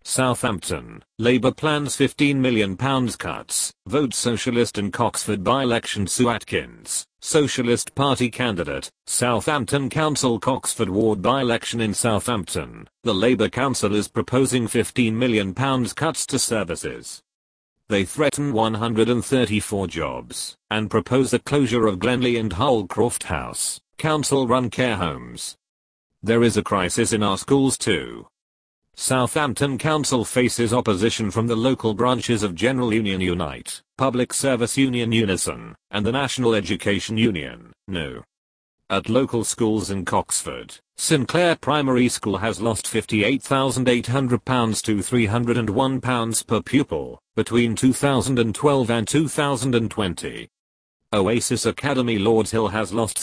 Southampton, Labour plans £15 million cuts, vote Socialist in Coxford by-election. Sue Atkins, Socialist Party candidate, Southampton Council Coxford ward by-election. In Southampton, the Labour Council is proposing £15 million cuts to services. They threaten 134 jobs, and propose the closure of Glenley and Holcroft House, council-run care homes. There is a crisis in our schools too. Southampton Council faces opposition from the local branches of General Union Unite, Public Service Union Unison, and the National Education Union, NU. At local schools in Coxford, Sinclair Primary School has lost £58,800 to £301 per pupil, between 2012 and 2020. Oasis Academy Lords Hill has lost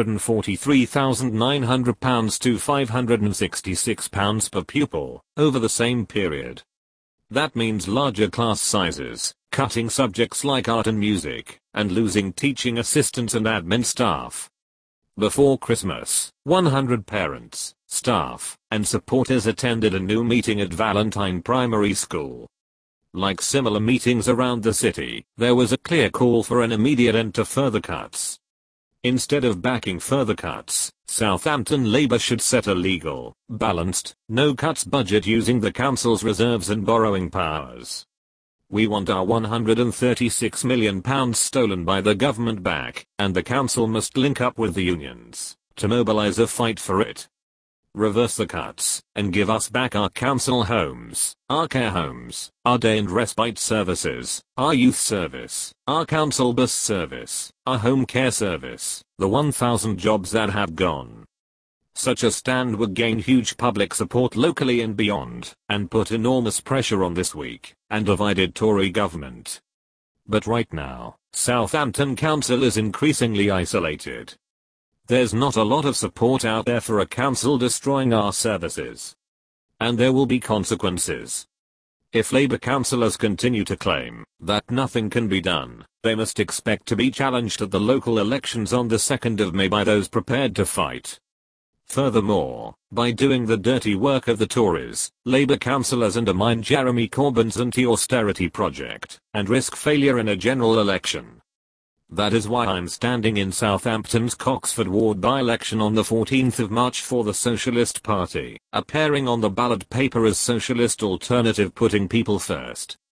£343,900 to £566 per pupil, over the same period. That means larger class sizes, cutting subjects like art and music, and losing teaching assistants and admin staff. Before Christmas, 100 parents, staff, and supporters attended a new meeting at Valentine Primary School. Like similar meetings around the city, there was a clear call for an immediate end to further cuts. Instead of backing further cuts, Southampton Labour should set a legal, balanced, no-cuts budget using the council's reserves and borrowing powers. We want our £136 million stolen by the government back, and the council must link up with the unions to mobilise a fight for it. Reverse the cuts, and give us back our council homes, our care homes, our day and respite services, our youth service, our council bus service, our home care service, the 1,000 jobs that have gone. Such a stand would gain huge public support locally and beyond, and put enormous pressure on this weak and divided Tory government. But right now, Southampton Council is increasingly isolated. There's not a lot of support out there for a council destroying our services. And there will be consequences. If Labour councillors continue to claim that nothing can be done, they must expect to be challenged at the local elections on the 2nd of May by those prepared to fight. Furthermore, by doing the dirty work of the Tories, Labour councillors undermine Jeremy Corbyn's anti-austerity project, and risk failure in a general election. That is why I'm standing in Southampton's Coxford ward by-election on the 14th of March for the Socialist Party, appearing on the ballot paper as Socialist Alternative, putting people first.